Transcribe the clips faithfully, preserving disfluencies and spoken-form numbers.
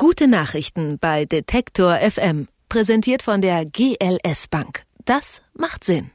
Gute Nachrichten bei Detektor F M. Präsentiert von der G L S Bank. Das macht Sinn.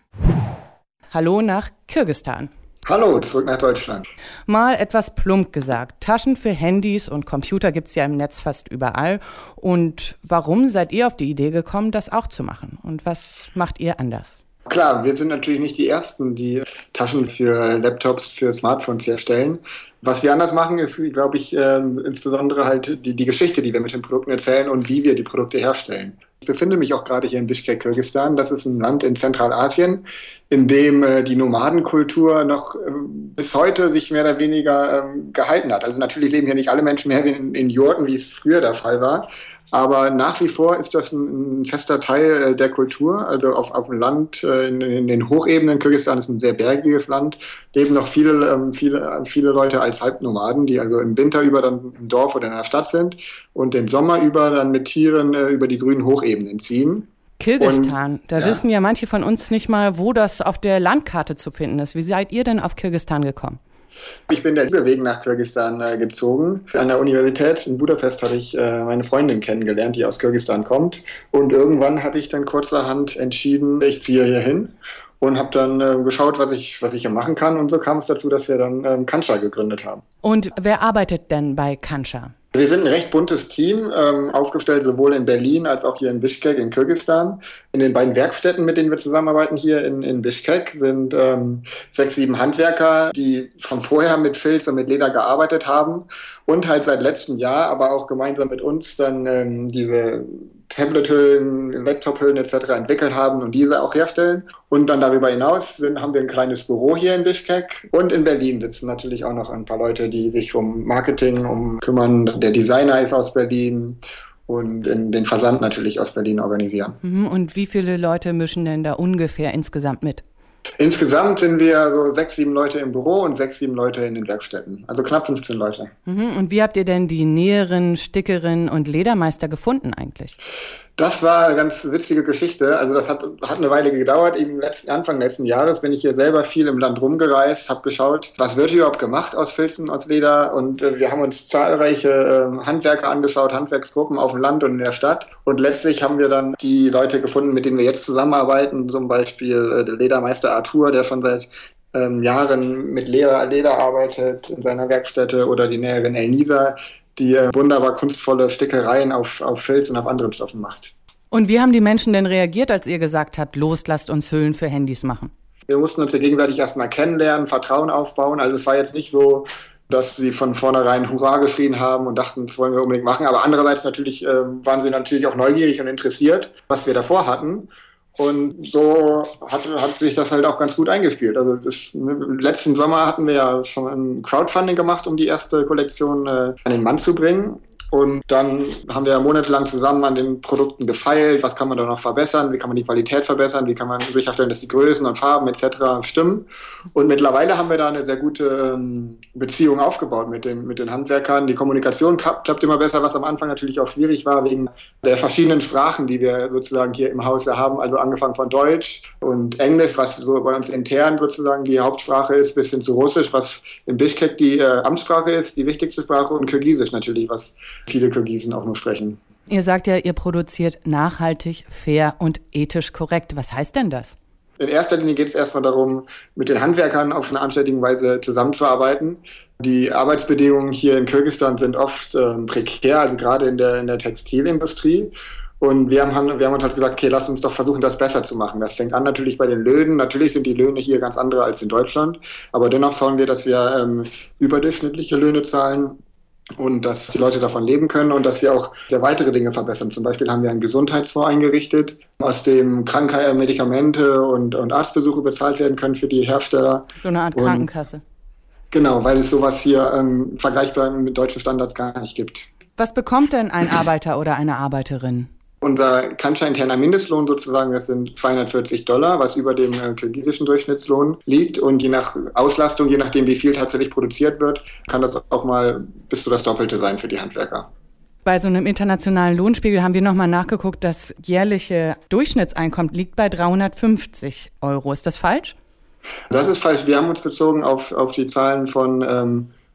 Hallo nach Kirgisistan. Hallo, zurück nach Deutschland. Mal etwas plump gesagt. Taschen für Handys und Computer gibt's ja im Netz fast überall. Und warum seid ihr auf die Idee gekommen, das auch zu machen? Und was macht ihr anders? Klar, wir sind natürlich nicht die Ersten, die Taschen für Laptops, für Smartphones herstellen. Was wir anders machen, ist, glaube ich, äh, insbesondere halt die, die Geschichte, die wir mit den Produkten erzählen und wie wir die Produkte herstellen. Ich befinde mich auch gerade hier in Bischkek, Kirgisistan. Das ist ein Land in Zentralasien, in dem äh, die Nomadenkultur noch äh, bis heute sich mehr oder weniger äh, gehalten hat. Also natürlich leben hier nicht alle Menschen mehr in, in Jurten, wie es früher der Fall war. Aber nach wie vor ist das ein, ein fester Teil äh, der Kultur. Also auf, auf dem Land, äh, in, in den Hochebenen, Kirgisistan ist ein sehr bergiges Land, leben noch viele, ähm, viele, viele Leute als Halbnomaden, die also im Winter über dann im Dorf oder in der Stadt sind und den Sommer über dann mit Tieren äh, über die grünen Hochebenen ziehen. Kirgisistan, Und, da ja. wissen ja manche von uns nicht mal, wo das auf der Landkarte zu finden ist. Wie seid ihr denn auf Kirgisistan gekommen? Ich bin der Überweg nach Kirgisistan äh, gezogen. An der Universität in Budapest habe ich äh, meine Freundin kennengelernt, die aus Kirgisistan kommt. Und irgendwann habe ich dann kurzerhand entschieden, ich ziehe hier hin und habe dann äh, geschaut, was ich, was ich hier machen kann. Und so kam es dazu, dass wir dann ähm, Kancha gegründet haben. Und wer arbeitet denn bei Kancha? Wir sind ein recht buntes Team, ähm, aufgestellt sowohl in Berlin als auch hier in Bischkek in Kirgisistan. In den beiden Werkstätten, mit denen wir zusammenarbeiten hier in, in Bischkek, sind ähm, sechs, sieben Handwerker, die schon vorher mit Filz und mit Leder gearbeitet haben und halt seit letztem Jahr, aber auch gemeinsam mit uns dann ähm, diese Tablethüllen, Laptophüllen et cetera entwickelt haben und diese auch herstellen. Und dann darüber hinaus sind, haben wir ein kleines Büro hier in Bischkek. Und in Berlin sitzen natürlich auch noch ein paar Leute, die sich um Marketing um kümmern. Der Designer ist aus Berlin und in den Versand natürlich aus Berlin organisieren. Und wie viele Leute mischen denn da ungefähr insgesamt mit? Insgesamt sind wir so sechs, sieben Leute im Büro und sechs, sieben Leute in den Werkstätten. Also knapp fünfzehn Leute. Und wie habt ihr denn die Näherin, Stickerin und Ledermeister gefunden eigentlich? Das war eine ganz witzige Geschichte. Also das hat, hat eine Weile gedauert. Eben letzten, Anfang letzten Jahres bin ich hier selber viel im Land rumgereist, habe geschaut, was wird hier überhaupt gemacht aus Filzen, aus Leder. Und äh, wir haben uns zahlreiche äh, Handwerker angeschaut, Handwerksgruppen auf dem Land und in der Stadt. Und letztlich haben wir dann die Leute gefunden, mit denen wir jetzt zusammenarbeiten. Zum Beispiel äh, der Ledermeister Arthur, der schon seit ähm, Jahren mit Leder, Leder arbeitet in seiner Werkstätte, oder die Näherin Elnisa, die äh, wunderbar kunstvolle Stickereien auf, auf Filz und auf anderen Stoffen macht. Und wie haben die Menschen denn reagiert, als ihr gesagt habt, los, lasst uns Hüllen für Handys machen? Wir mussten uns ja gegenseitig erstmal kennenlernen, Vertrauen aufbauen. Also es war jetzt nicht so, dass sie von vornherein Hurra geschrien haben und dachten, das wollen wir unbedingt machen. Aber andererseits natürlich äh, waren sie natürlich auch neugierig und interessiert, was wir davor hatten. Und so hat, hat sich das halt auch ganz gut eingespielt. Also das, letzten Sommer hatten wir ja schon ein Crowdfunding gemacht, um die erste Kollektion äh, an den Mann zu bringen. Und dann haben wir monatelang zusammen an den Produkten gefeilt. Was kann man da noch verbessern? Wie kann man die Qualität verbessern? Wie kann man sicherstellen, dass die Größen und Farben et cetera stimmen? Und mittlerweile haben wir da eine sehr gute ähm, Beziehung aufgebaut mit den, mit den Handwerkern. Die Kommunikation klappt, klappt immer besser, was am Anfang natürlich auch schwierig war, wegen der verschiedenen Sprachen, die wir sozusagen hier im Hause haben. Also angefangen von Deutsch und Englisch, was so bei uns intern sozusagen die Hauptsprache ist, bis hin zu Russisch, was in Bischkek die äh, Amtssprache ist, die wichtigste Sprache, und Kirgisisch natürlich, was viele Kirgisen auch nur sprechen. Ihr sagt ja, ihr produziert nachhaltig, fair und ethisch korrekt. Was heißt denn das? In erster Linie geht es erstmal darum, mit den Handwerkern auf eine anständige Weise zusammenzuarbeiten. Die Arbeitsbedingungen hier in Kirgisistan sind oft äh, prekär, also gerade in der, in der Textilindustrie. Und wir haben, wir haben uns halt gesagt, okay, lass uns doch versuchen, das besser zu machen. Das fängt an natürlich bei den Löhnen. Natürlich sind die Löhne hier ganz andere als in Deutschland. Aber dennoch schauen wir, dass wir ähm, überdurchschnittliche Löhne zahlen und dass die Leute davon leben können und dass wir auch sehr weitere Dinge verbessern. Zum Beispiel haben wir einen Gesundheitsfonds eingerichtet, aus dem Krankheit, Medikamente und, und Arztbesuche bezahlt werden können für die Hersteller. So eine Art Krankenkasse. Und, genau, weil es sowas hier ähm, vergleichbar mit deutschen Standards gar nicht gibt. Was bekommt denn ein Arbeiter oder eine Arbeiterin? Unser Kancha-interner Mindestlohn sozusagen, das sind zweihundertvierzig Dollar, was über dem äh, kirgisischen Durchschnittslohn liegt. Und je nach Auslastung, je nachdem wie viel tatsächlich produziert wird, kann das auch mal bis zu das Doppelte sein für die Handwerker. Bei so einem internationalen Lohnspiegel haben wir nochmal nachgeguckt, das jährliche Durchschnittseinkommen liegt bei dreihundertfünfzig Euro. Ist das falsch? Das ist falsch. Wir haben uns bezogen auf, auf die Zahlen von ähm,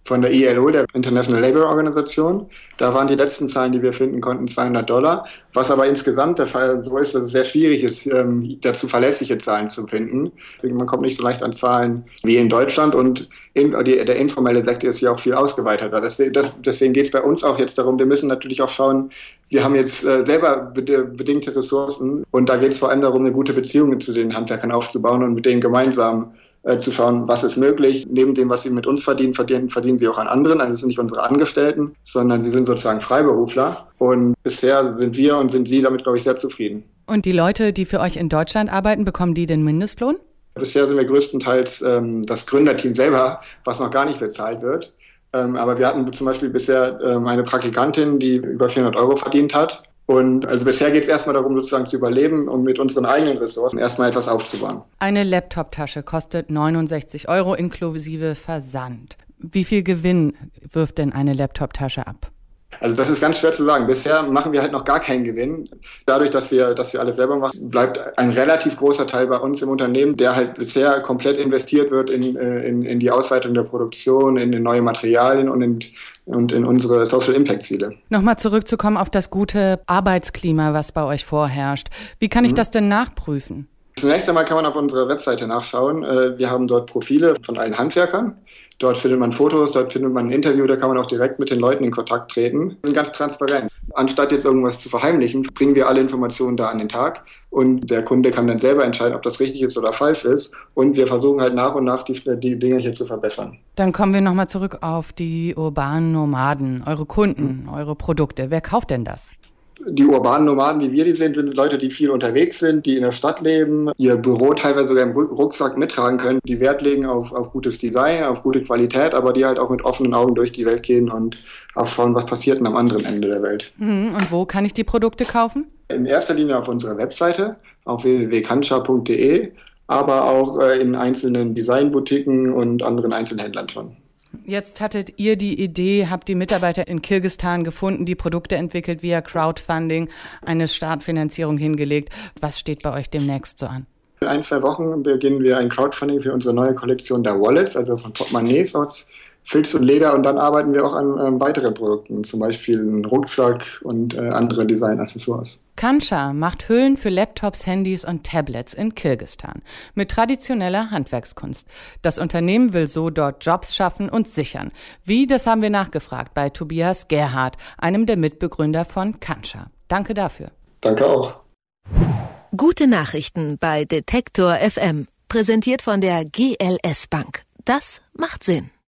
von der I L O, der International Labour Organisation. Da waren die letzten Zahlen, die wir finden konnten, zweihundert Dollar. Was aber insgesamt der Fall so ist, dass es sehr schwierig ist, dazu verlässliche Zahlen zu finden. Man kommt nicht so leicht an Zahlen wie in Deutschland und in, die, der informelle Sektor ist ja auch viel ausgeweiteter. Deswegen, das, deswegen geht es bei uns auch jetzt darum, wir müssen natürlich auch schauen, wir haben jetzt äh, selber bedingte Ressourcen und da geht es vor allem darum, eine gute Beziehung zu den Handwerkern aufzubauen und mit denen gemeinsam äh, zu schauen, was ist möglich. Neben dem, was sie mit uns verdienen, verdienen, verdienen sie auch an anderen. Also das sind nicht unsere Angestellten, sondern sie sind sozusagen Freiberufler. Und bisher sind wir und sind sie damit, glaube ich, sehr zufrieden. Und die Leute, die für euch in Deutschland arbeiten, bekommen die den Mindestlohn? Bisher sind wir größtenteils ähm, das Gründerteam selber, was noch gar nicht bezahlt wird. Ähm, aber wir hatten zum Beispiel bisher ähm, eine Praktikantin, die über vierhundert Euro verdient hat. Und also bisher geht es erstmal darum, sozusagen zu überleben und mit unseren eigenen Ressourcen erstmal etwas aufzubauen. Eine Laptop-Tasche kostet neunundsechzig Euro inklusive Versand. Wie viel Gewinn wirft denn eine Laptop-Tasche ab? Also das ist ganz schwer zu sagen. Bisher machen wir halt noch gar keinen Gewinn. Dadurch, dass wir, dass wir alles selber machen, bleibt ein relativ großer Teil bei uns im Unternehmen, der halt bisher komplett investiert wird in, in, in die Ausweitung der Produktion, in neue Materialien und in, und in unsere Social Impact Ziele. Nochmal zurückzukommen auf das gute Arbeitsklima, was bei euch vorherrscht. Wie kann ich mhm. das denn nachprüfen? Zunächst einmal kann man auf unserer Webseite nachschauen. Wir haben dort Profile von allen Handwerkern. Dort findet man Fotos, dort findet man ein Interview, da kann man auch direkt mit den Leuten in Kontakt treten. Wir sind ganz transparent. Anstatt jetzt irgendwas zu verheimlichen, bringen wir alle Informationen da an den Tag und der Kunde kann dann selber entscheiden, ob das richtig ist oder falsch ist. Und wir versuchen halt nach und nach die, die Dinge hier zu verbessern. Dann kommen wir nochmal zurück auf die urbanen Nomaden, eure Kunden, mhm. eure Produkte. Wer kauft denn das? Die urbanen Nomaden, wie wir die sind, sind Leute, die viel unterwegs sind, die in der Stadt leben, ihr Büro teilweise sogar im Rucksack mittragen können, die Wert legen auf, auf gutes Design, auf gute Qualität, aber die halt auch mit offenen Augen durch die Welt gehen und auch schauen, was passiert denn am anderen Ende der Welt. Und wo kann ich die Produkte kaufen? In erster Linie auf unserer Webseite, auf w w w punkt kancha punkt d e, aber auch in einzelnen Designboutiquen und anderen Einzelhändlern schon. Jetzt hattet ihr die Idee, habt die Mitarbeiter in Kirgisistan gefunden, die Produkte entwickelt via Crowdfunding, eine Startfinanzierung hingelegt. Was steht bei euch demnächst so an? In ein, zwei Wochen beginnen wir ein Crowdfunding für unsere neue Kollektion der Wallets, also von Portemonnaies aus Filz und Leder. Und dann arbeiten wir auch an äh, weiteren Produkten, zum Beispiel einen Rucksack und äh, andere Designaccessoires. Kancha macht Hüllen für Laptops, Handys und Tablets in Kirgisistan mit traditioneller Handwerkskunst. Das Unternehmen will so dort Jobs schaffen und sichern. Wie, das haben wir nachgefragt bei Tobias Gerhardt, einem der Mitbegründer von Kancha. Danke dafür. Danke auch. Gute Nachrichten bei Detektor F M, präsentiert von der G L S Bank. Das macht Sinn.